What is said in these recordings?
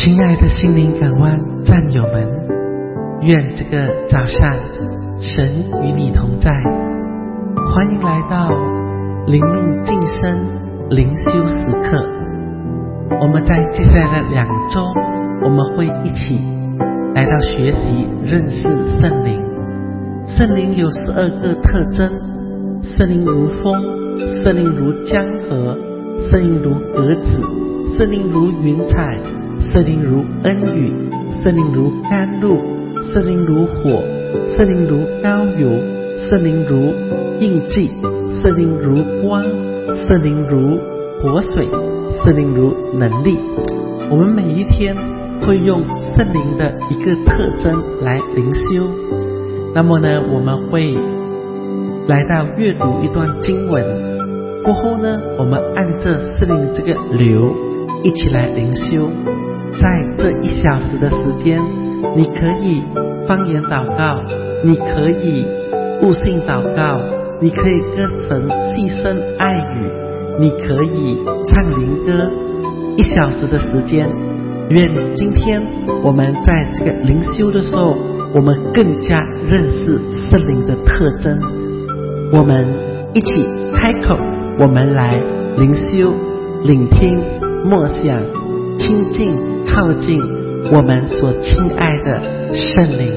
亲爱的心灵港湾战友们，愿这个早上神与你同在，欢迎来到灵命晋升灵修时刻。我们在接下来的2周，我们会一起来到学习认识圣灵。圣灵有12个特征：圣灵如风，圣灵如江河，圣灵如鸽子，圣灵如云彩，圣灵如恩雨，圣灵如甘露，圣灵如火，圣灵如膏油，圣灵如印记，圣灵如光，圣灵如活水，圣灵如能力。我们每一天会用圣灵的一个特征来灵修。那么呢，我们会来到阅读一段经文过后呢，我们按着圣灵这个流一起来灵修。在这1小时的时间，你可以方言祷告，你可以悟性祷告，你可以跟神细声爱语，你可以唱灵歌。1小时的时间，愿今天我们在这个灵修的时候，我们更加认识圣灵的特征。我们一起开口，我们来灵修、聆听、默想、亲近、靠近我们所亲爱的圣灵。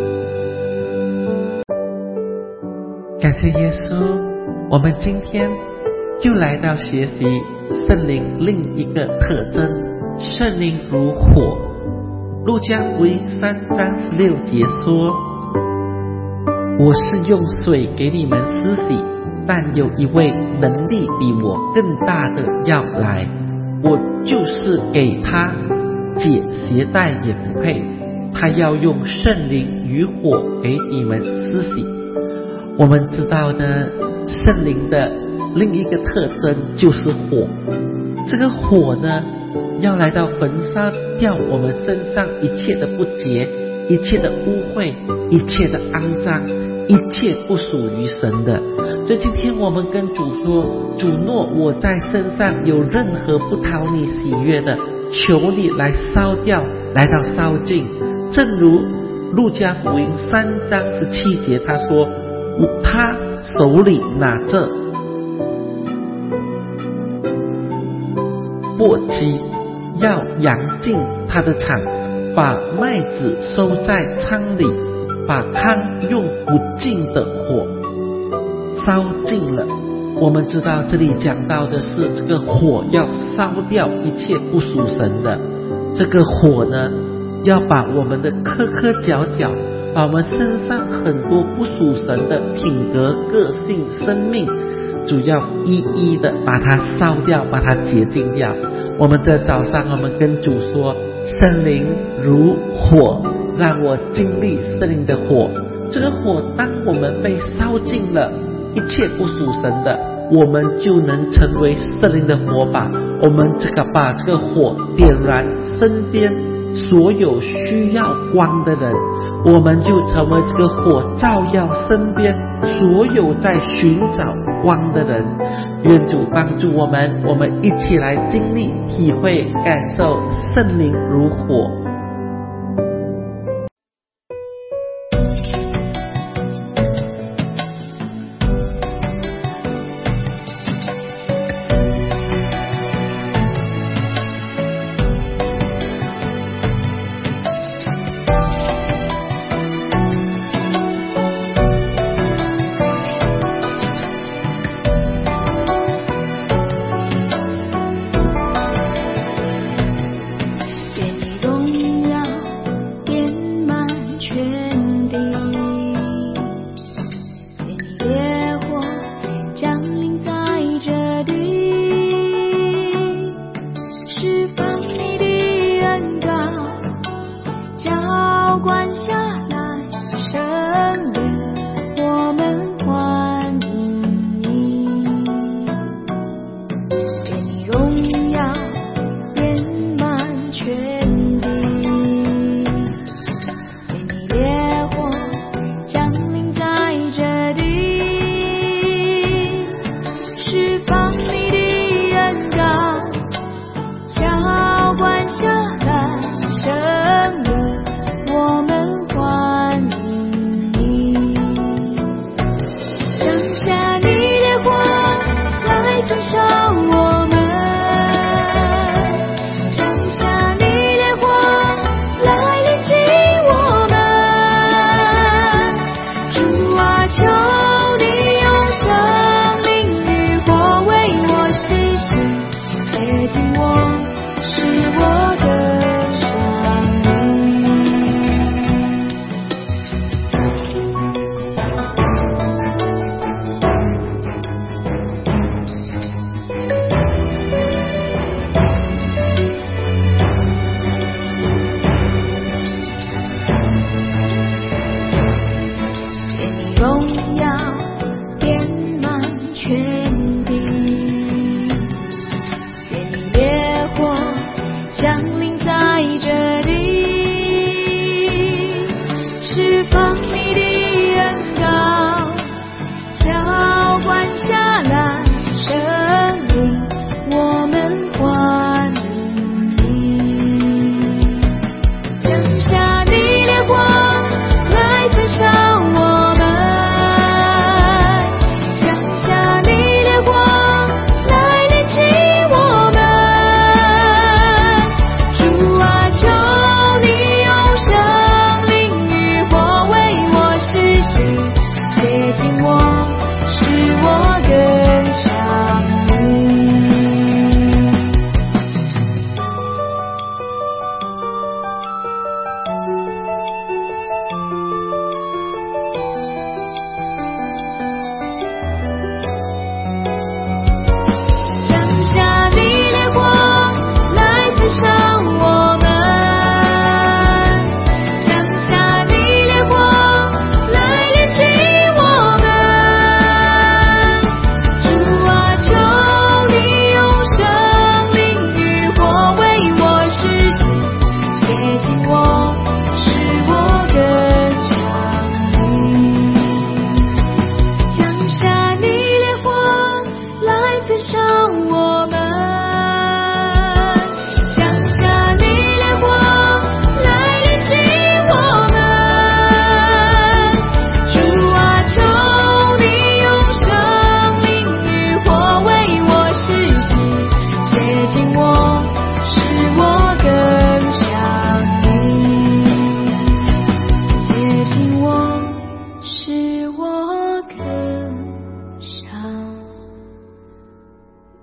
感谢耶稣，我们今天又来到学习圣灵另一个特征，圣灵如火。路加福音3章16节说：我是用水给你们施洗，但有一位能力比我更大的要来，我就是给他解鞋带也不配，他要用圣灵与火给你们施洗。我们知道的圣灵的另一个特征就是火，这个火呢要来到焚烧掉我们身上一切的不洁，一切的污秽，一切的肮脏，一切不属于神的。所以今天我们跟主说，主若我在身上有任何不讨你喜悦的，求你来烧掉，来到烧尽。正如路加福音3章17节他说，他手里拿着簸箕，要扬尽他的场，把麦子收在仓里，把糠用不尽的火烧尽了。我们知道这里讲到的是这个火要烧掉一切不属神的，这个火呢要把我们的磕磕角角，把我们身上很多不属神的品格、个性、生命，主要一一的把它烧掉，把它洁净掉。我们这早上我们跟主说，圣灵如火，让我经历圣灵的火。这个火当我们被烧尽了一切不属神的，我们就能成为圣灵的火把。我们把这个火点燃身边所有需要光的人，我们就成为这个火照耀身边所有在寻找光的人。愿主帮助我们一起来经历、体会、感受圣灵如火。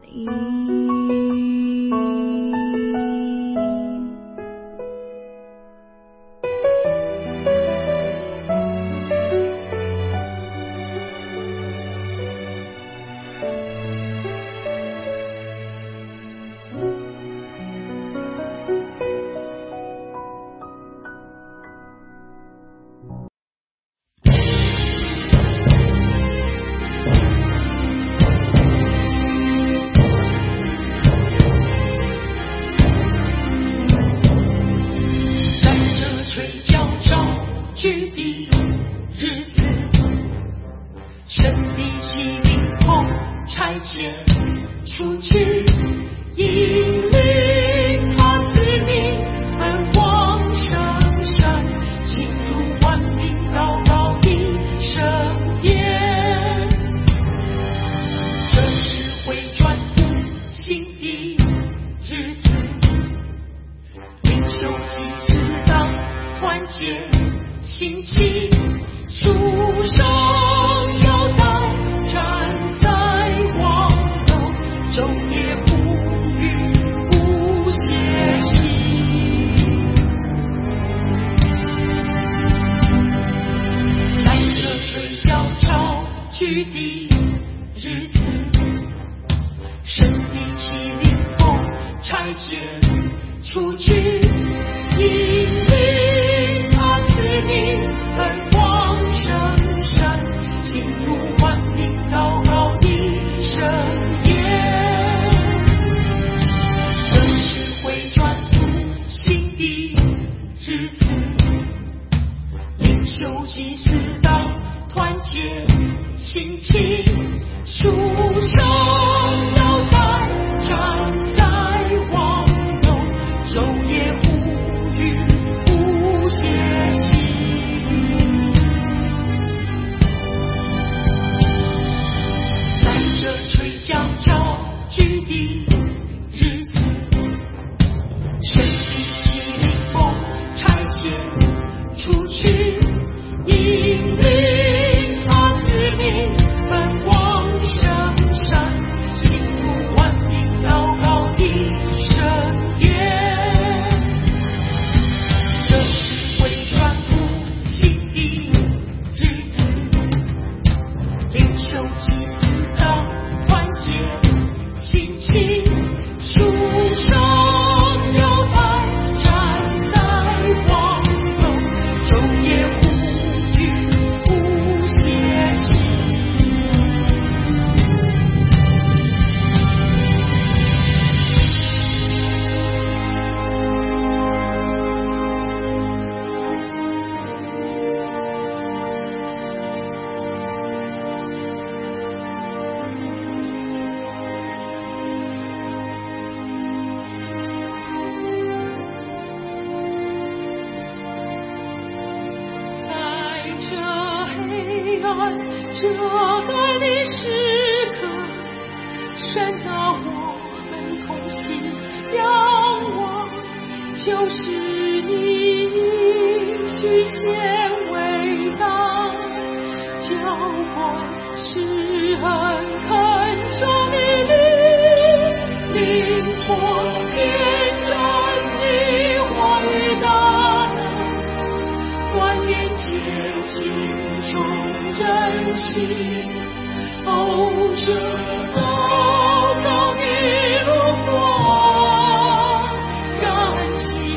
这段的时刻，神啊，我们同心仰望，就是你去显伟大，浇灌施恩恳求你灵魂点燃你话语大能，观念接近中人心，哦，这高高的路光，燃起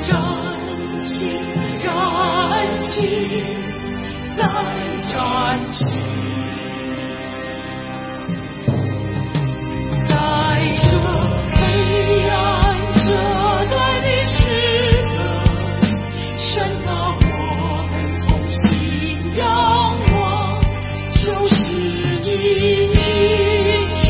再燃起，在这黑暗这段的时刻，神啊，我们同心仰望，就是你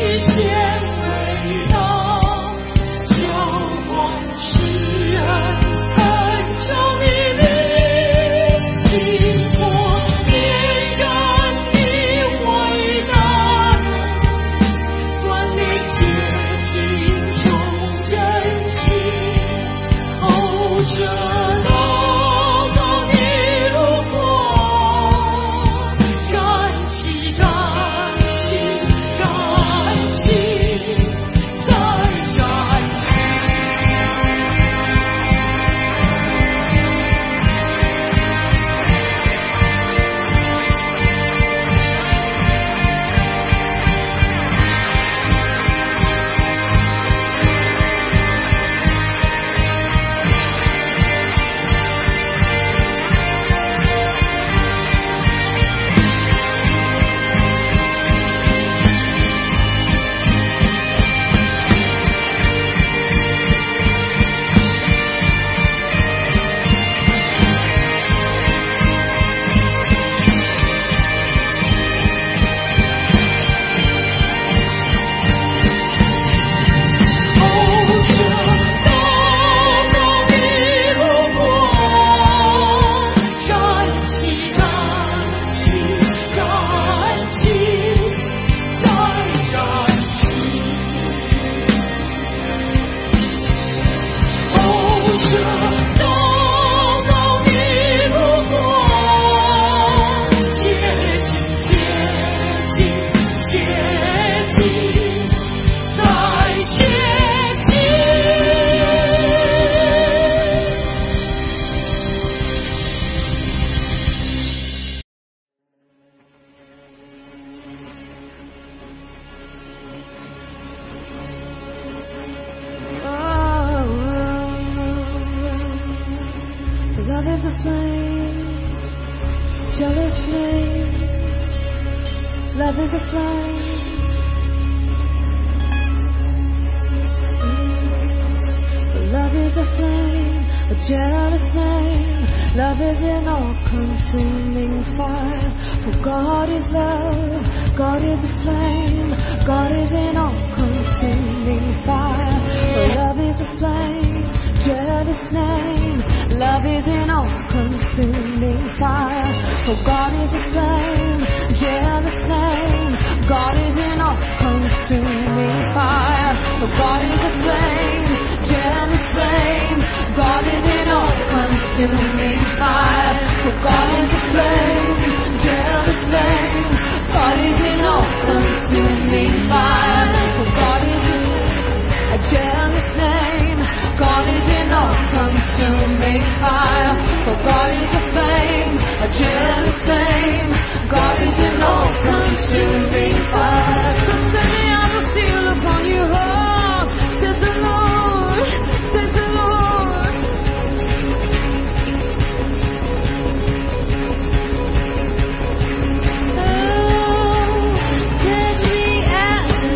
is a flame. Love is a flame, a jealous name. Love is an all-consuming fire. For God is love, God is a flame. God is an all-consuming fire. For love is a flame, jealous name. Love is an all-consuming fire. For God is a flame, jealous name. God is an all-consuming fire. For God is a flame, jealous flame. God is an all-consuming fire. For God is a flame, jealous flame. God is an all-consuming fire. For God is a jealous flame. God is an all-consuming fire. For God is a flame, a jealous flame. God is an all-consuming fire. So send me out to steal upon you, oh, said the Lord, said the Lord. Oh, get me out of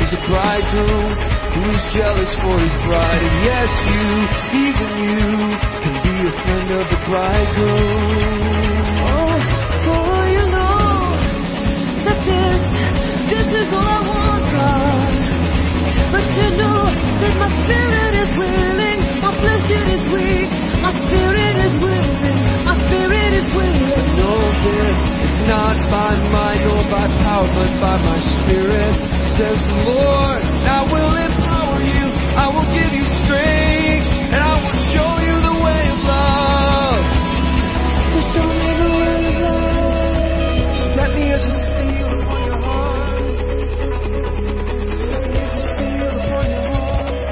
is a bridegroom who is jealous for his bride. And yes, you, even you, can be a friend of the bridegroom. Oh, for you know that this is all I want, God. But you know that my spirit is willing, my flesh it is weak, my spirit is willing, my spirit is willing. Know this, it's not by might nor by power, but by my spirit, says the Lord. I will empower you, I will give you strength, and I will show you the way of love. Just show me the way of love. Set me as a seal upon your heart. Set me as a seal upon your heart.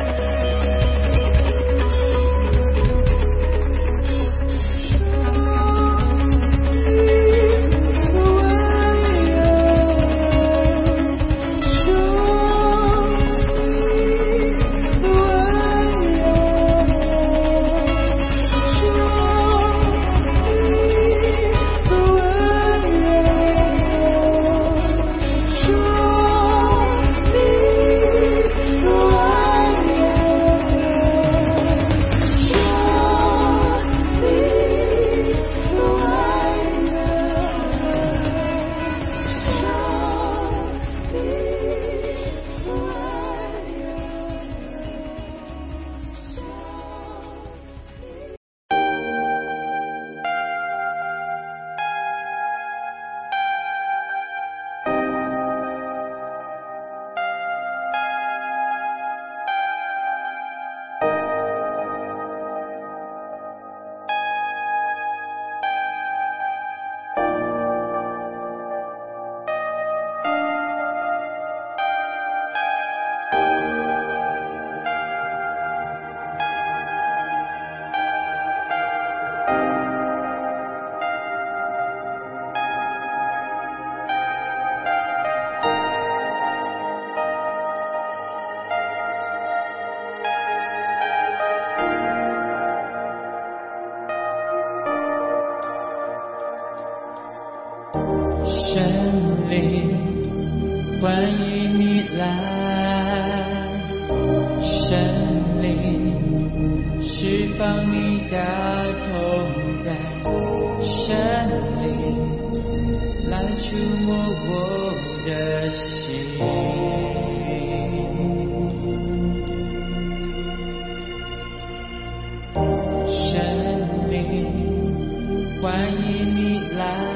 神灵，欢迎你来，神灵，释放你的同在，神灵，来触摸我的心，神灵，欢迎你来。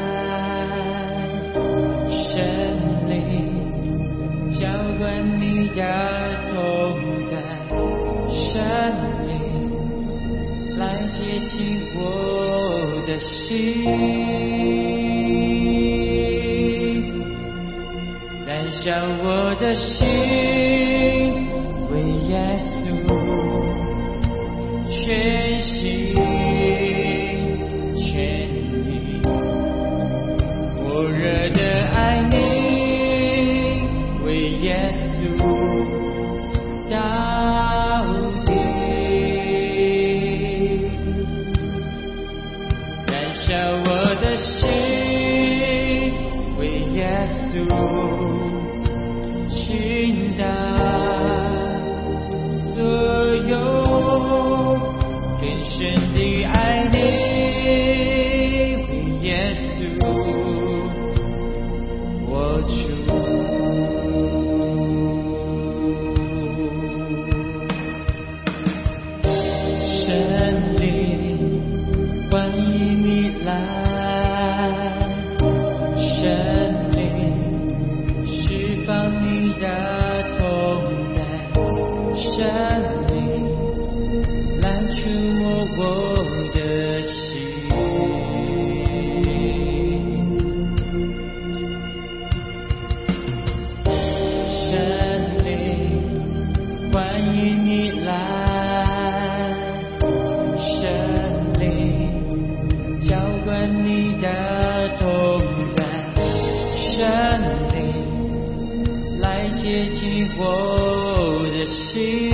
神灵，浇灌你的同在，神灵，来接近我的心，燃烧我的心，为耶稣全心全意，火热的爱你，为耶稣到底，燃烧我的心，为耶稣倾倒所有更深的爱你，为耶稣我主。神灵，欢迎你来，神灵，释放你的同在，神灵，来触摸我的心，神灵，欢迎你来，神灵，浇灌你的同在，神灵，来接近我的心，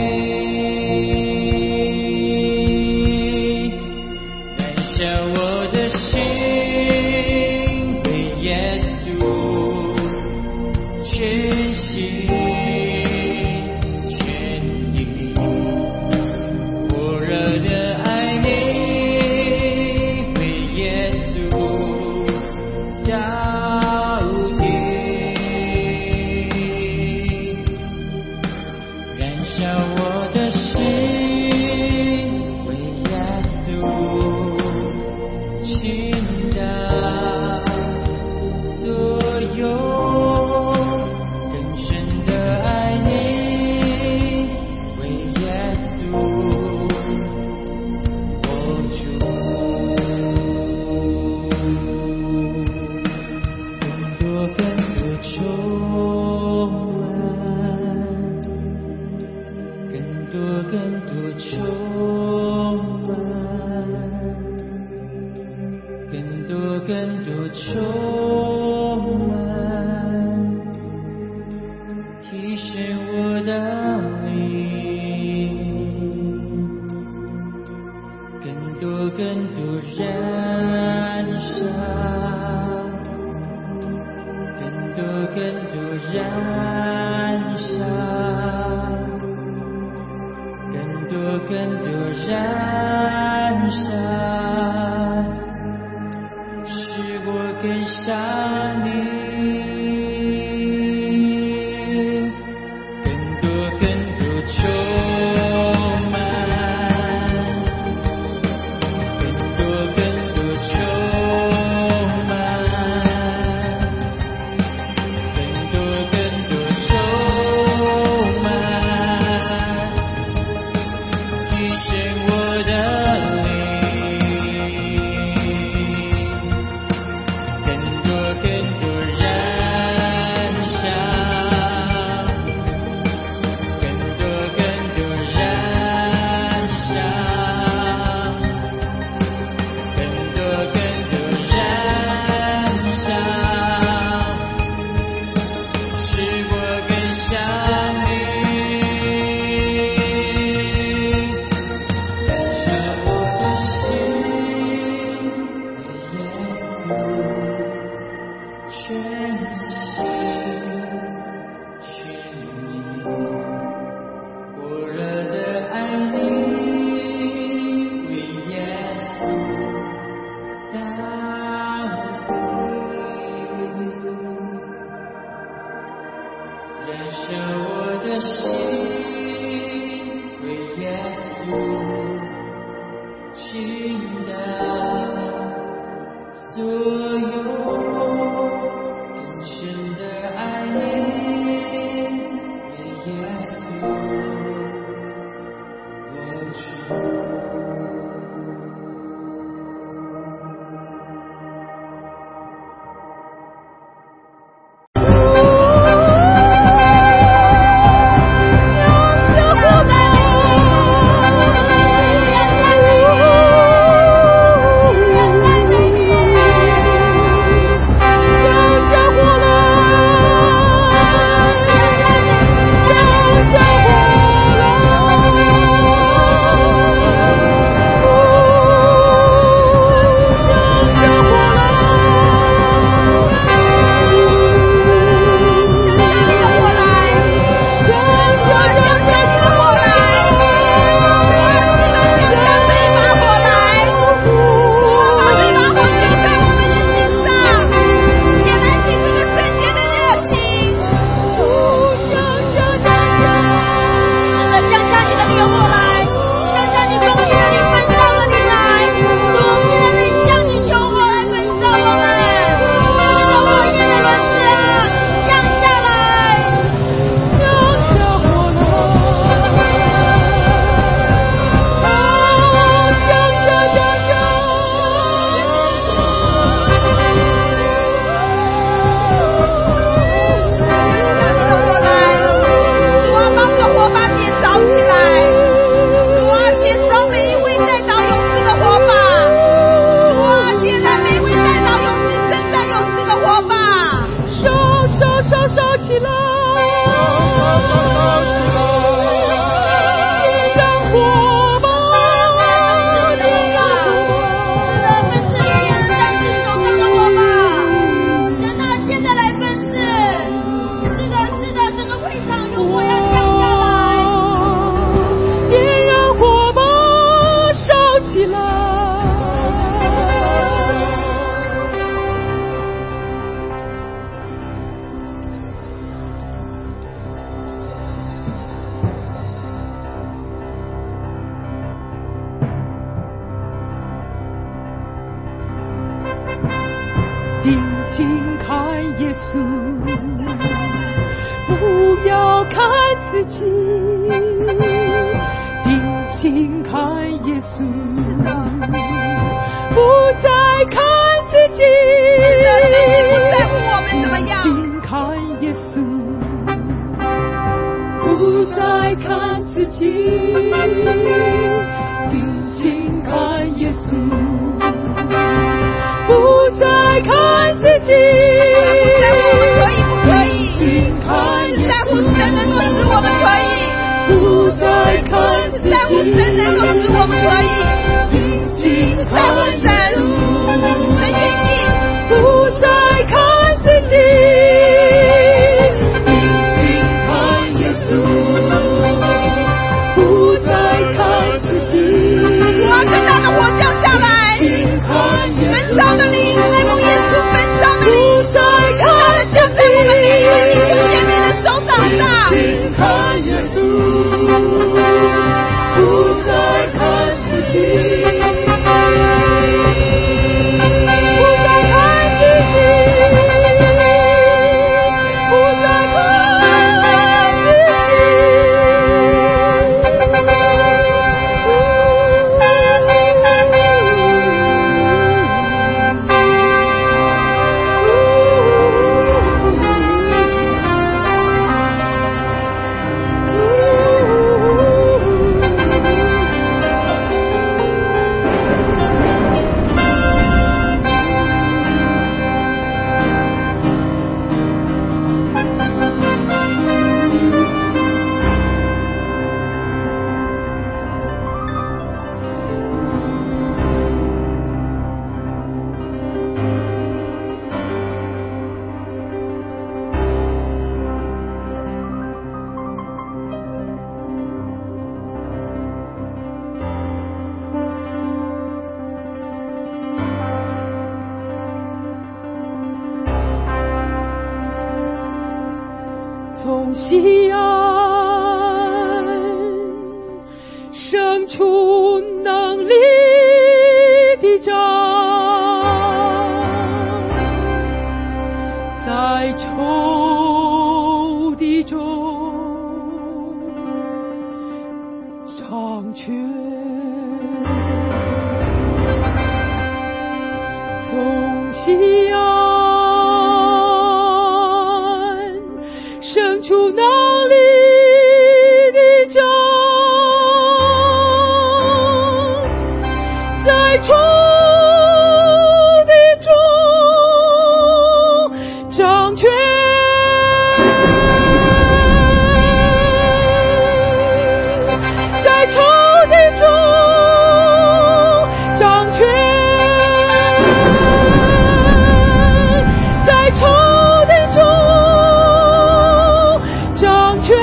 燃烧我的心，为耶稣全心充满，提升我的灵，更多燃烧，更多燃烧，更多燃烧，使我更像你，更多充满，更多充满，更多充满，提升我的灵，更多燃烧，更多燃烧，更多燃烧，使我更像你，燃烧我的心，耶稣，全心全意，火热的爱你，为耶稣到底，燃烧我的心，为耶稣倾倒所有更深的爱你，为耶稣我主。 定睛看耶稣，不要看自己。定睛看耶稣，不再看自己。 不在乎我们怎么样。 定睛看耶稣，不再看自己。定睛看耶稣，不再看自己。 己。 只在乎神能够使我们可以， 不再看自己， 只在乎神能够使我们可以，只在乎神愿意， 不再看自己， 紧看耶稣， 不再看自己。 主啊，更大的火降下来，焚烧的灵，爱慕耶稣焚烧的灵，更大的降在我们每一位弟兄姐妹的手掌上。 紧看耶稣，不再看自己，不再看自己，不再看自从西安生出能力的杖，在仇敌中掌权。从西安生出能力的杖，在仇敌中掌权。在仇敌中掌权。在仇敌中掌权。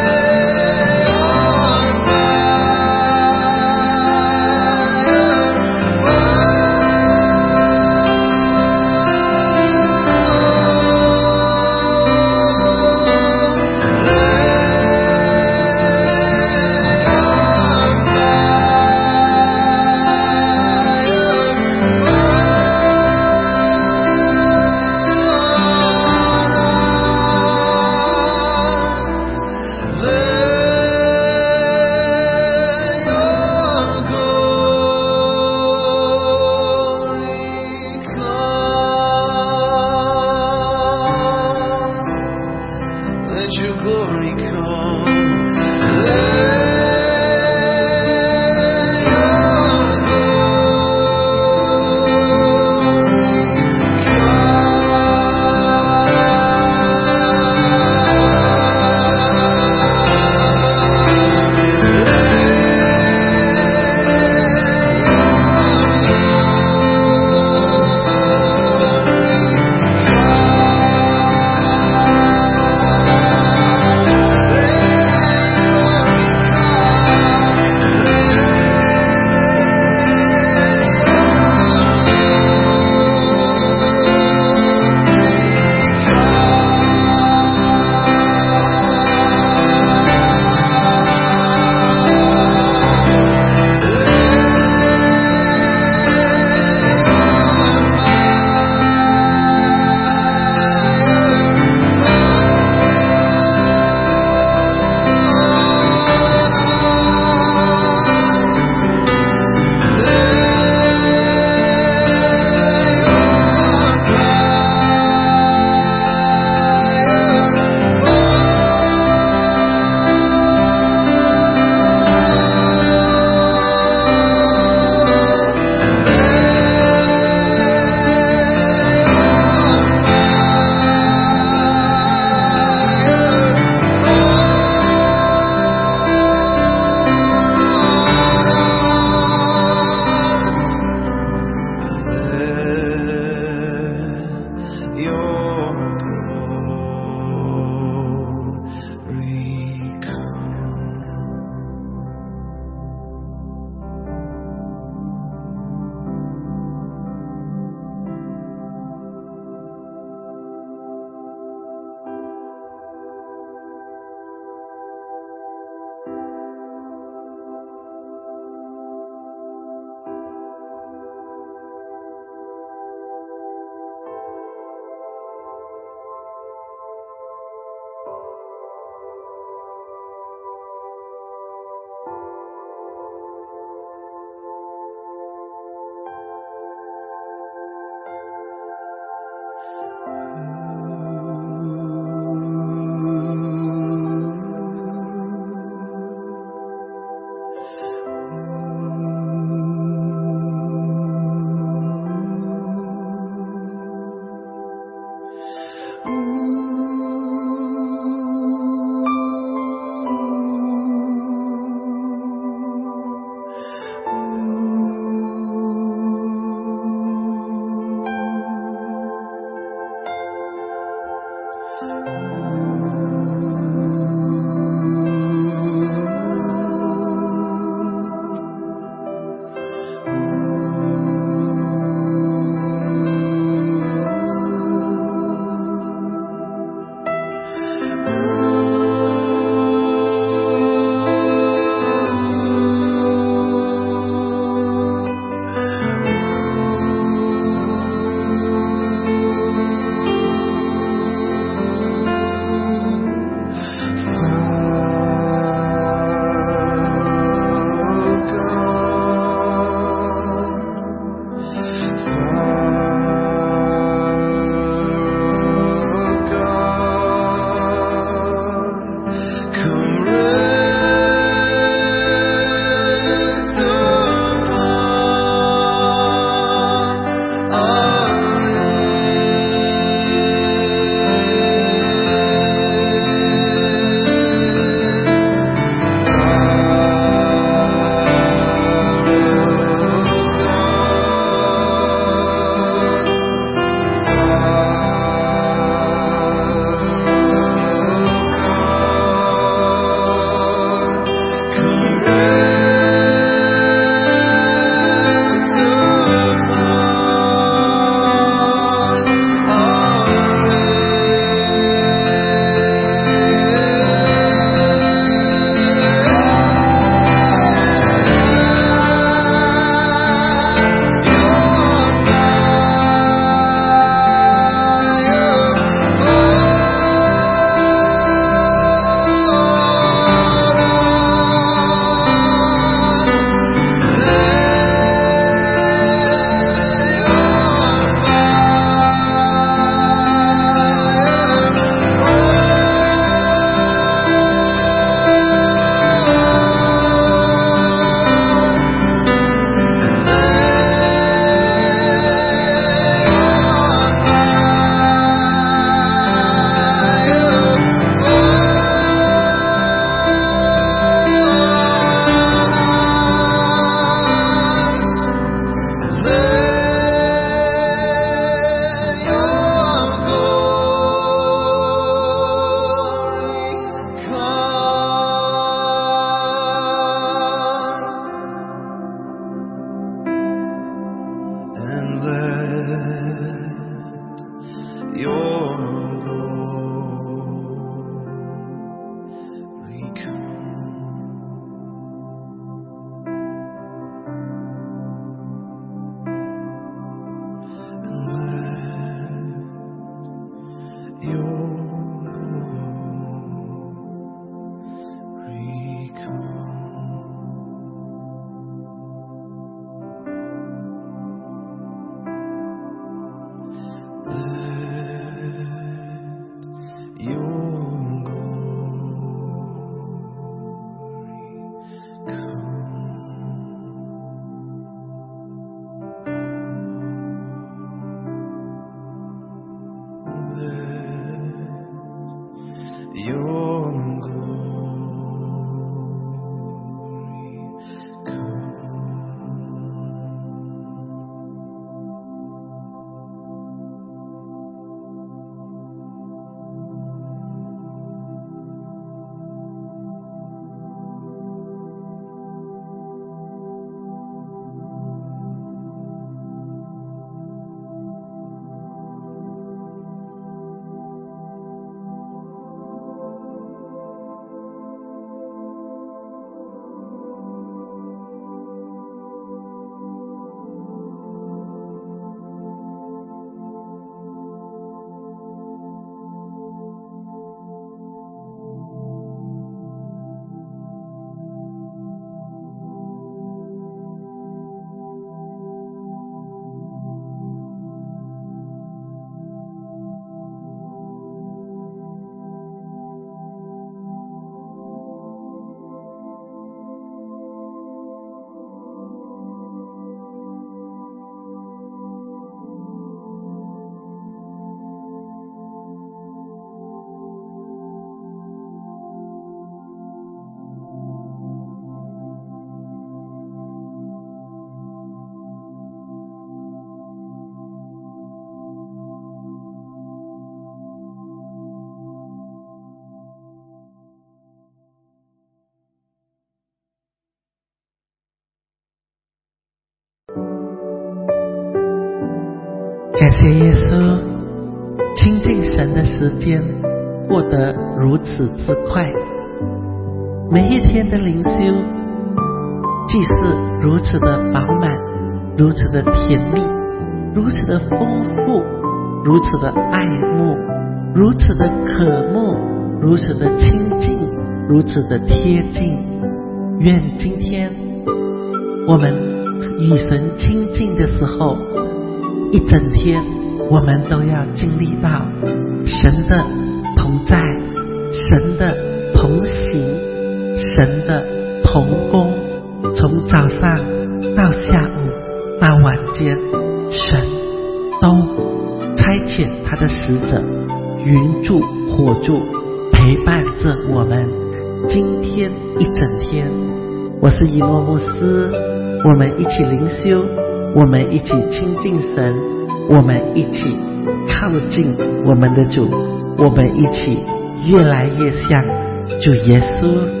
感谢耶稣，亲近神的时间过得如此之快，每一天的灵修既是如此的饱满，如此的甜蜜，如此的丰富，如此的爱慕，如此的渴慕，如此的亲近，如此的贴近。愿今天我们与神亲近的时候，一整天我们都要经历到神的同在，神的同行，神的同工，从早上到下午到晚间，神都差遣他的使者云柱火柱陪伴着我们今天一整天。我是以诺牧师，我们一起灵修，我们一起亲近神，我们一起靠近我们的主，我们一起越来越像主耶稣。